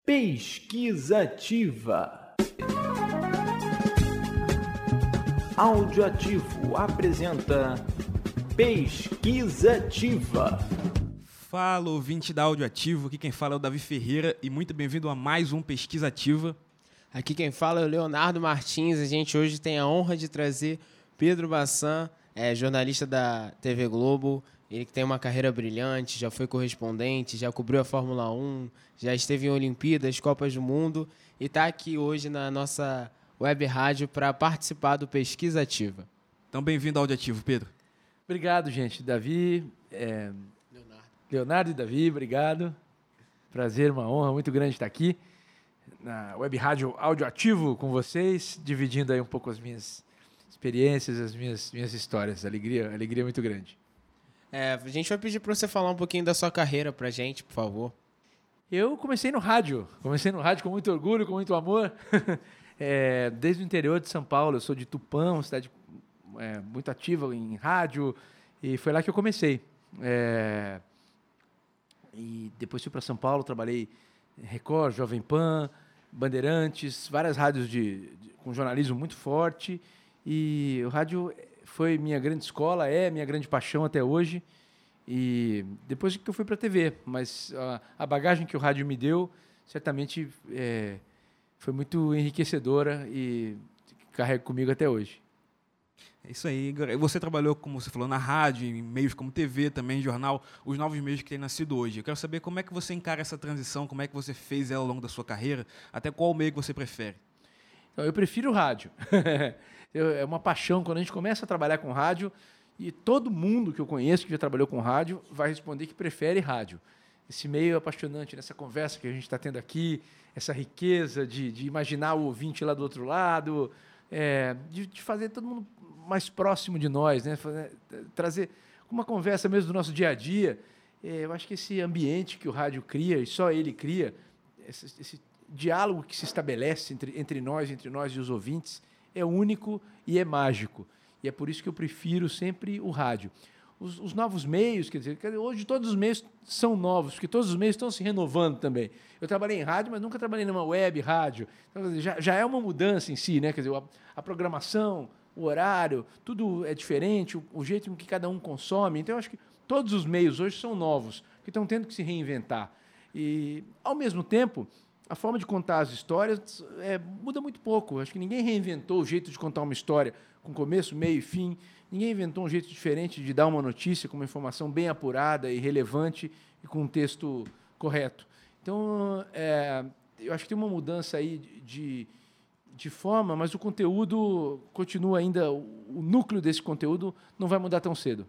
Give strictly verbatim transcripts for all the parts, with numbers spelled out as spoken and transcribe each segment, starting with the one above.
Pesquisativa. Audioativo apresenta Pesquisativa. Fala, ouvinte da Audioativo, aqui quem fala é o Davi Ferreira e muito bem-vindo a mais um Pesquisativa. Aqui quem fala é o Leonardo Martins. A gente hoje tem a honra de trazer Pedro Bassan, é, jornalista da T V Globo. Ele que tem uma carreira brilhante, já foi correspondente, já cobriu a Fórmula um, já esteve em Olimpíadas, Copas do Mundo e está aqui hoje na nossa web rádio para participar do Pesquisativa. Então, bem-vindo ao Audioativo, Pedro. Obrigado, gente. Davi, é... Leonardo. Leonardo e Davi, obrigado. Prazer, uma honra muito grande estar aqui na web rádio Audioativo com vocês, dividindo aí um pouco as minhas experiências, as minhas, minhas histórias. Alegria, alegria muito grande. É, a gente vai pedir para você falar um pouquinho da sua carreira para a gente, por favor. Eu comecei no rádio, comecei no rádio com muito orgulho, com muito amor, é, desde o interior de São Paulo. Eu sou de Tupã, uma cidade é, muito ativa em rádio, e foi lá que eu comecei. É, e depois fui para São Paulo, trabalhei em Record, Jovem Pan, Bandeirantes, várias rádios de, de, com jornalismo muito forte, e o rádio foi minha grande escola, é minha grande paixão até hoje. E depois que eu fui para a T V, mas a, a bagagem que o rádio me deu, certamente é, foi muito enriquecedora e carrego comigo até hoje. É isso aí. Você trabalhou, como você falou, na rádio, em meios como T V, também jornal, os novos meios que têm nascido hoje. Eu quero saber como é que você encara essa transição, como é que você fez ela ao longo da sua carreira, até qual meio que você prefere? Então, eu prefiro o rádio. É uma paixão. Quando a gente começa a trabalhar com rádio, e todo mundo que eu conheço que já trabalhou com rádio vai responder que prefere rádio. Esse meio é apaixonante, nessa conversa que a gente está tendo aqui, essa riqueza de, de imaginar o ouvinte lá do outro lado, é, de, de fazer todo mundo mais próximo de nós, né? Fazer, trazer uma conversa mesmo do nosso dia a dia. É, eu acho que esse ambiente que o rádio cria, e só ele cria, esse, esse diálogo que se estabelece entre, entre nós, entre nós e os ouvintes, é único e é mágico. E é por isso que eu prefiro sempre o rádio. Os, os novos meios, quer dizer, hoje todos os meios são novos, porque todos os meios estão se renovando também. Eu trabalhei em rádio, mas nunca trabalhei numa web rádio. Então, já, já é uma mudança em si, né? Quer dizer, a, a programação, o horário, tudo é diferente, o, o jeito em que cada um consome. Então, eu acho que todos os meios hoje são novos, que estão tendo que se reinventar. E, ao mesmo tempo, a forma de contar as histórias é, muda muito pouco. Acho que ninguém reinventou o jeito de contar uma história com começo, meio e fim. Ninguém inventou um jeito diferente de dar uma notícia com uma informação bem apurada e relevante e com um texto correto. Então, é, eu acho que tem uma mudança aí de, de forma, mas o conteúdo continua ainda, o núcleo desse conteúdo não vai mudar tão cedo.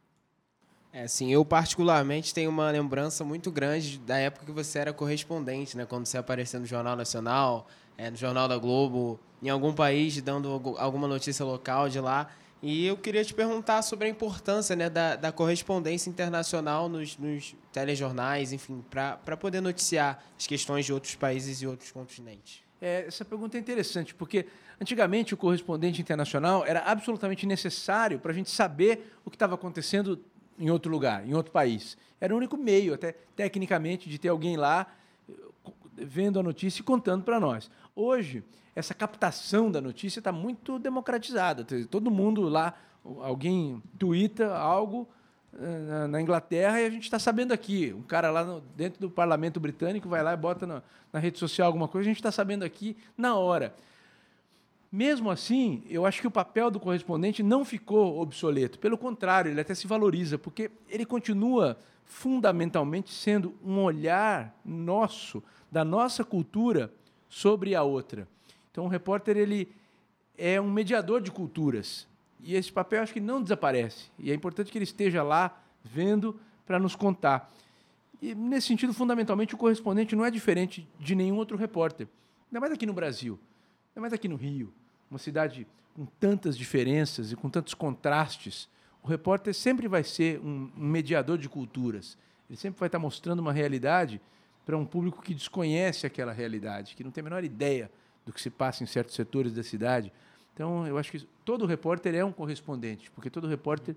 É, sim, eu particularmente tenho uma lembrança muito grande da época que você era correspondente, né? Quando você aparecia no Jornal Nacional, é, no Jornal da Globo, em algum país, dando alguma notícia local de lá. E eu queria te perguntar sobre a importância, né, da, da correspondência internacional nos, nos telejornais, enfim, para poder noticiar as questões de outros países e outros continentes. É, essa pergunta é interessante, porque antigamente o correspondente internacional era absolutamente necessário para a gente saber o que estava acontecendo em outro lugar, em outro país. Era o único meio, até tecnicamente, de ter alguém lá vendo a notícia e contando para nós. Hoje, essa captação da notícia está muito democratizada. Todo mundo lá, alguém tuita algo na, na Inglaterra e a gente está sabendo aqui. Um cara lá no, dentro do parlamento britânico vai lá e bota na, na rede social alguma coisa, a gente está sabendo aqui na hora. Mesmo assim, eu acho que o papel do correspondente não ficou obsoleto. Pelo contrário, ele até se valoriza, porque ele continua fundamentalmente sendo um olhar nosso, da nossa cultura, sobre a outra. Então, o repórter ele é um mediador de culturas. E esse papel acho que não desaparece. E é importante que ele esteja lá, vendo, para nos contar. E, nesse sentido, fundamentalmente, o correspondente não é diferente de nenhum outro repórter. Ainda mais aqui no Brasil, ainda mais aqui no Rio. Uma cidade com tantas diferenças e com tantos contrastes, o repórter sempre vai ser um, um mediador de culturas. Ele sempre vai estar mostrando uma realidade para um público que desconhece aquela realidade, que não tem a menor ideia do que se passa em certos setores da cidade. Então, eu acho que todo repórter é um correspondente, porque todo repórter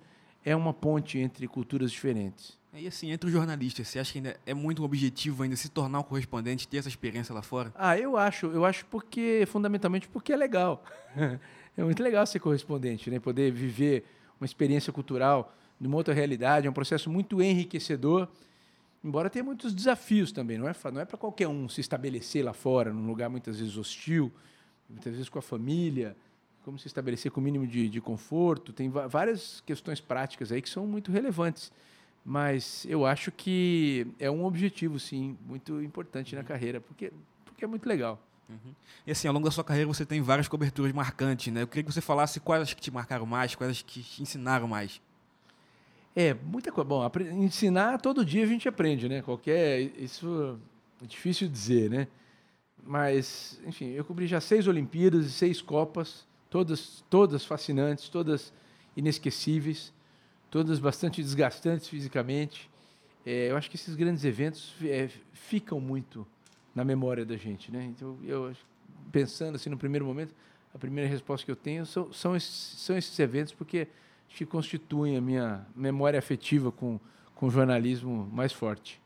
é uma ponte entre culturas diferentes. E assim, entre os jornalistas, você acha que ainda é muito um objetivo ainda se tornar um correspondente, ter essa experiência lá fora? Ah, eu acho, eu acho porque, fundamentalmente, porque é legal. É muito legal ser correspondente, né? Poder viver uma experiência cultural de uma outra realidade, é um processo muito enriquecedor, embora tenha muitos desafios também, não é, não é para qualquer um se estabelecer lá fora, num lugar muitas vezes hostil, muitas vezes com a família, como se estabelecer com o mínimo de, de conforto, tem várias questões práticas aí que são muito relevantes. Mas eu acho que é um objetivo, sim, muito importante na carreira, porque, porque é muito legal. Uhum. E assim, ao longo da sua carreira você tem várias coberturas marcantes, né? Eu queria que você falasse quais as que te marcaram mais, quais as que te ensinaram mais. É, muita coisa. Bom, ensinar todo dia a gente aprende, né? Qualquer... Isso é difícil dizer, né? Mas, enfim, eu cobri já seis Olimpíadas e seis Copas, todas, todas fascinantes, todas inesquecíveis, todas bastante desgastantes fisicamente. É, eu acho que esses grandes eventos é, ficam muito na memória da gente, né? Então, eu pensando assim no primeiro momento, a primeira resposta que eu tenho são, são, esses, são esses eventos, porque acho que constituem a minha memória afetiva com, com o jornalismo mais forte.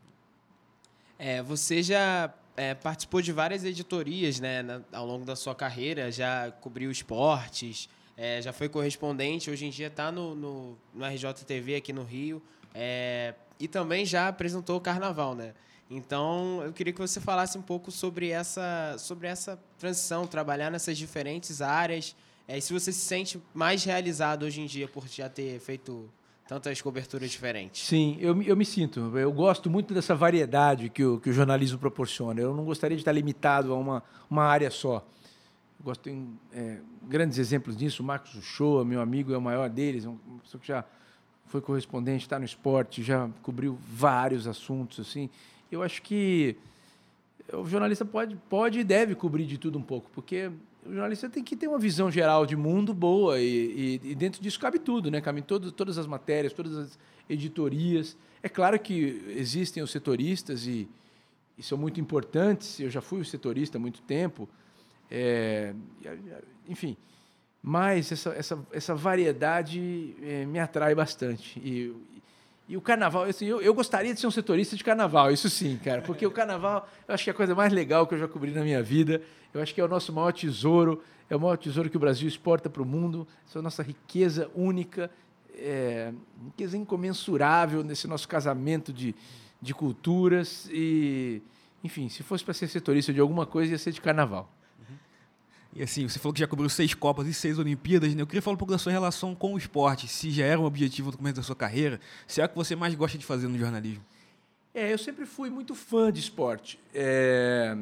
É, você já é, participou de várias editorias, né, na, ao longo da sua carreira, já cobriu esportes, É, já foi correspondente, hoje em dia está no, no, no R J T V aqui no Rio, é, e também já apresentou o Carnaval, né? Então, eu queria que você falasse um pouco sobre essa, sobre essa transição, trabalhar nessas diferentes áreas, é, e se você se sente mais realizado hoje em dia por já ter feito tantas coberturas diferentes. Sim, eu, eu me sinto. Eu gosto muito dessa variedade que o, que o jornalismo proporciona. Eu não gostaria de estar limitado a uma, uma área só. Gosto, tem é, grandes exemplos disso. O Marcos Uchoa, meu amigo, é o maior deles, é uma pessoa que já foi correspondente, está no esporte, já cobriu vários assuntos. Assim. Eu acho que o jornalista pode, pode e deve cobrir de tudo um pouco, porque o jornalista tem que ter uma visão geral de mundo boa e, e, e dentro disso cabe tudo, né? Cabe todo, todas as matérias, todas as editorias. É claro que existem os setoristas e, e são muito importantes. Eu já fui setorista há muito tempo. É, enfim, mas essa, essa, essa variedade é, me atrai bastante. E, e o carnaval, assim, eu, eu gostaria de ser um setorista de carnaval, isso sim, cara, porque o carnaval eu acho que é a coisa mais legal que eu já cobri na minha vida. Eu acho que é o nosso maior tesouro, é o maior tesouro que o Brasil exporta para o mundo, essa é a nossa riqueza única, é, riqueza incomensurável nesse nosso casamento de, de culturas. E, enfim, se fosse para ser setorista de alguma coisa, ia ser de carnaval. E assim, você falou que já cobriu seis Copas e seis Olimpíadas, né? Eu queria falar um pouco da sua relação com o esporte, se já era um objetivo no começo da sua carreira, se é o que você mais gosta de fazer no jornalismo. É, eu sempre fui muito fã de esporte. É,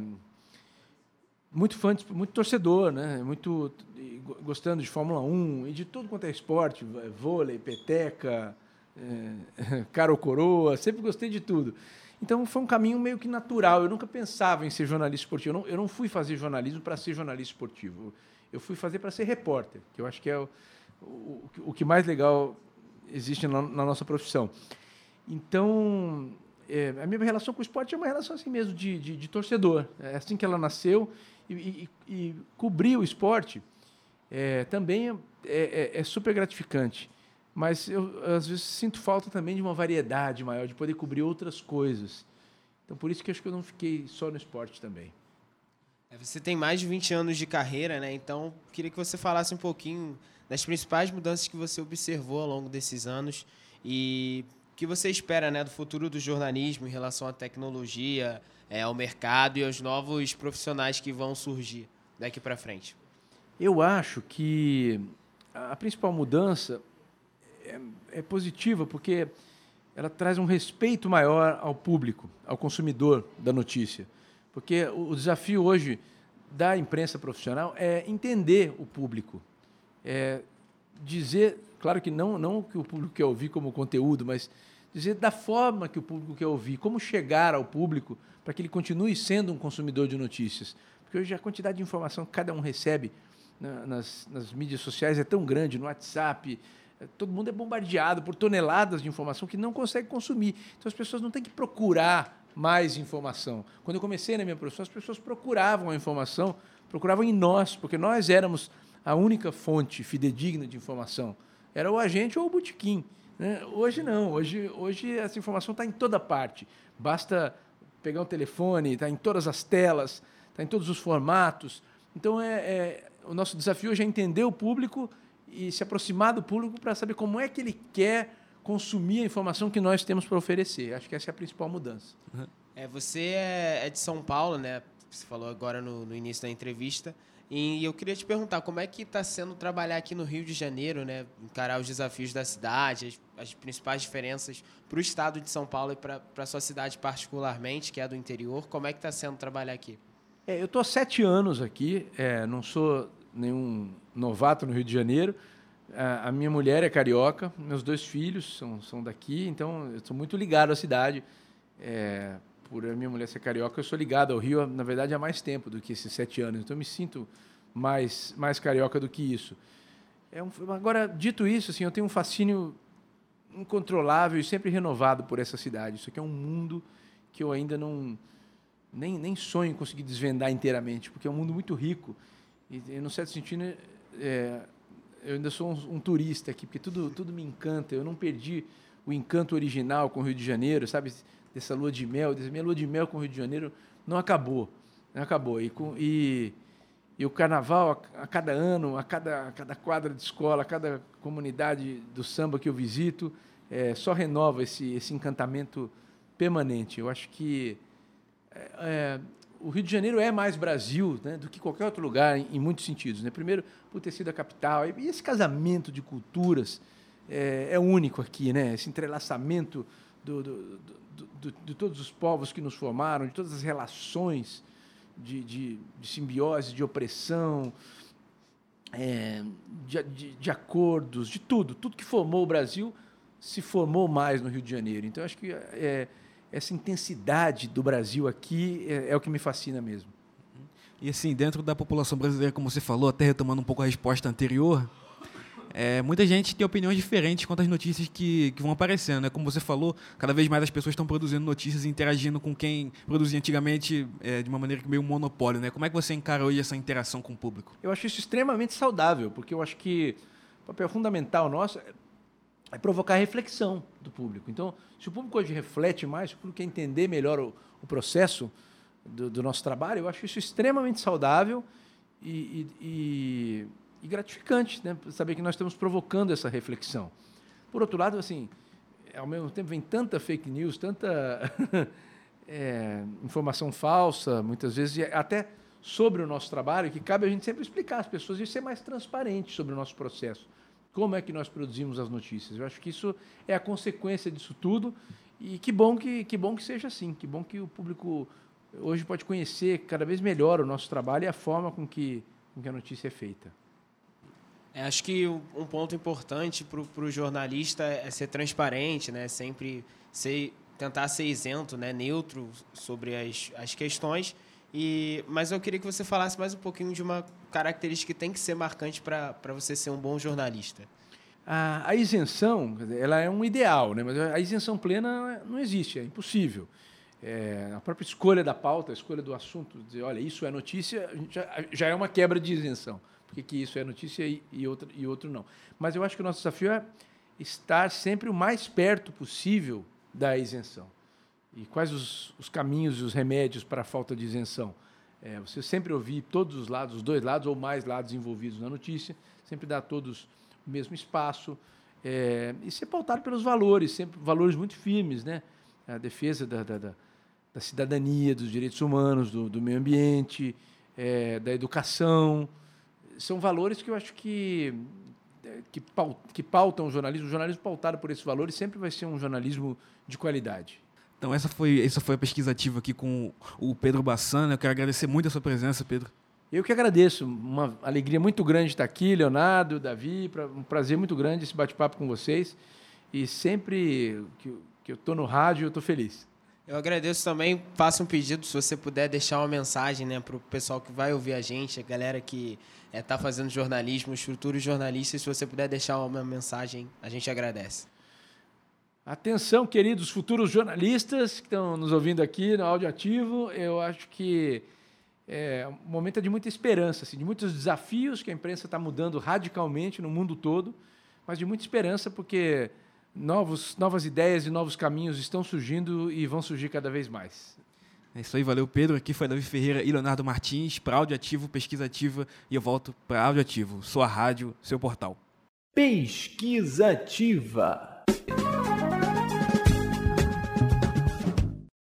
muito fã, de, muito torcedor, né? Muito gostando de Fórmula um e de tudo quanto é esporte, vôlei, peteca, é, cara ou coroa, sempre gostei de tudo. Então, foi um caminho meio que natural. Eu nunca pensava em ser jornalista esportivo. Eu não, eu não fui fazer jornalismo para ser jornalista esportivo. Eu fui fazer para ser repórter, que eu acho que é o, o, o que mais legal existe na, na nossa profissão. Então, é, a minha relação com o esporte é uma relação assim mesmo de, de, de torcedor. É assim que ela nasceu. E, e, e cobrir o esporte é, também é, é, é super gratificante. Mas eu, às vezes, sinto falta também de uma variedade maior, de poder cobrir outras coisas. Então, por isso que eu acho que eu não fiquei só no esporte também. Você tem mais de vinte anos de carreira, né? Então, queria que você falasse um pouquinho das principais mudanças que você observou ao longo desses anos e o que você espera, né, do futuro do jornalismo em relação à tecnologia, é, ao mercado e aos novos profissionais que vão surgir daqui para frente. Eu acho que a principal mudança É, é positiva porque ela traz um respeito maior ao público, ao consumidor da notícia. Porque o, o desafio hoje da imprensa profissional é entender o público. É dizer, claro que não, não o que o público quer ouvir como conteúdo, mas dizer da forma que o público quer ouvir, como chegar ao público para que ele continue sendo um consumidor de notícias. Porque hoje a quantidade de informação que cada um recebe na, nas, nas mídias sociais é tão grande, no WhatsApp. Todo mundo é bombardeado por toneladas de informação que não consegue consumir. Então, as pessoas não têm que procurar mais informação. Quando eu comecei na minha profissão, as pessoas procuravam a informação, procuravam em nós, porque nós éramos a única fonte fidedigna de informação. era o agente ou o botequim. Né? Hoje não, hoje, hoje essa informação está em toda parte. Basta pegar um telefone, está em todas as telas, está em todos os formatos. Então, é, é, o nosso desafio hoje é entender o público e se aproximar do público para saber como é que ele quer consumir a informação que nós temos para oferecer. Acho que essa é a principal mudança. Uhum. É, você é de São Paulo, né? Você falou agora no, no início da entrevista. E eu queria te perguntar, como é que está sendo trabalhar aqui no Rio de Janeiro, né? Encarar os desafios da cidade, as, as principais diferenças para o estado de São Paulo e para a sua cidade particularmente, que é a do interior. Como é que está sendo trabalhar aqui? É, eu estou há sete anos aqui, é, não sou nenhum novato no Rio de Janeiro. A, a minha mulher é carioca, meus dois filhos são, são daqui, então eu sou muito ligado à cidade. É, por a minha mulher ser carioca, eu sou ligado ao Rio, na verdade, há mais tempo do que esses sete anos. Então, eu me sinto mais, mais carioca do que isso. É um, agora, dito isso, assim, eu tenho um fascínio incontrolável e sempre renovado por essa cidade. Isso aqui é um mundo que eu ainda não... Nem, nem sonho em conseguir desvendar inteiramente, porque é um mundo muito rico. E, no certo sentido, é, eu ainda sou um, um turista aqui, porque tudo, tudo me encanta. Eu não perdi o encanto original com o Rio de Janeiro, sabe? Dessa lua de mel, dessa minha lua de mel com o Rio de Janeiro, não acabou. Não acabou. E, com, e, e o carnaval, a, a cada ano, a cada, a cada quadra de escola, a cada comunidade do samba que eu visito, é, só renova esse, esse encantamento permanente. Eu acho que é, é, o Rio de Janeiro é mais Brasil, né, do que qualquer outro lugar, em, em muitos sentidos. Né? Primeiro, por ter sido a capital. E esse casamento de culturas é, é único aqui, né? Esse entrelaçamento do, do, do Do, de todos os povos que nos formaram, de todas as relações de, de, de simbiose, de opressão, é, de, de, de acordos, de tudo. Tudo que formou o Brasil se formou mais no Rio de Janeiro. Então, acho que é, essa intensidade do Brasil aqui é, é o que me fascina mesmo. E assim, dentro da população brasileira, como você falou, até retomando um pouco a resposta anterior, É, muita gente tem opiniões diferentes quanto às notícias que, que vão aparecendo. Né? Como você falou, cada vez mais as pessoas estão produzindo notícias e interagindo com quem produzia antigamente é, de uma maneira meio monopólio. Né? Como é que você encara hoje essa interação com o público? Eu acho isso extremamente saudável, porque eu acho que o papel fundamental nosso é provocar a reflexão do público. Então, se o público hoje reflete mais, se o público quer entender melhor o, o processo do, do nosso trabalho, eu acho isso extremamente saudável e... e, e E gratificante, né? Saber que nós estamos provocando essa reflexão. Por outro lado, assim, ao mesmo tempo vem tanta fake news, tanta é, informação falsa, muitas vezes, até sobre o nosso trabalho, que cabe a gente sempre explicar às pessoas e ser mais transparente sobre o nosso processo. Como é que nós produzimos as notícias? Eu acho que isso é a consequência disso tudo e que bom que, que bom que seja assim, que bom que o público hoje pode conhecer cada vez melhor o nosso trabalho e a forma com que, com que a notícia é feita. É, acho que um ponto importante para o jornalista é ser transparente, né? Sempre ser, tentar ser isento, né? Neutro sobre as, as questões. E, mas eu queria que você falasse mais um pouquinho de uma característica que tem que ser marcante para você ser um bom jornalista. A, a isenção, ela é um ideal, né? Mas a isenção plena não existe, é impossível. É, a própria escolha da pauta, a escolha do assunto, dizer, olha, isso é notícia, já, já é uma quebra de isenção. Porque que isso é notícia e, e, outro, e outro não. Mas eu acho que o nosso desafio é estar sempre o mais perto possível da isenção. E quais os, os caminhos e os remédios para a falta de isenção? É, você sempre ouvir todos os lados, os dois lados ou mais lados envolvidos na notícia, sempre dar a todos o mesmo espaço, é, e ser pautado pelos valores, sempre valores muito firmes, né? A defesa da, da, da, da cidadania, dos direitos humanos, do, do meio ambiente, é, da educação. São valores que eu acho que, que pautam o jornalismo. O jornalismo pautado por esses valores sempre vai ser um jornalismo de qualidade. Então, essa foi, essa foi a pesquisa ativa aqui com o Pedro Bassana. Eu quero agradecer muito a sua presença, Pedro. Eu que agradeço. Uma alegria muito grande estar aqui, Leonardo, Davi. Um prazer muito grande esse bate-papo com vocês. E sempre que, que eu estou no rádio, eu estou feliz. Eu agradeço também, faço um pedido, se você puder deixar uma mensagem, né, para o pessoal que vai ouvir a gente, a galera que está é, fazendo jornalismo, os futuros jornalistas, se você puder deixar uma mensagem, a gente agradece. Atenção, queridos futuros jornalistas que estão nos ouvindo aqui no Áudio Ativo, eu acho que é um momento de muita esperança, assim, de muitos desafios que a imprensa está mudando radicalmente no mundo todo, mas de muita esperança, porque novos, novas ideias e novos caminhos estão surgindo e vão surgir cada vez mais. É isso aí, valeu, Pedro. Aqui foi Davi Ferreira e Leonardo Martins para Áudio Ativo, Pesquisa Ativa, e eu volto para Áudio Ativo, sua rádio, seu portal. Pesquisa Ativa.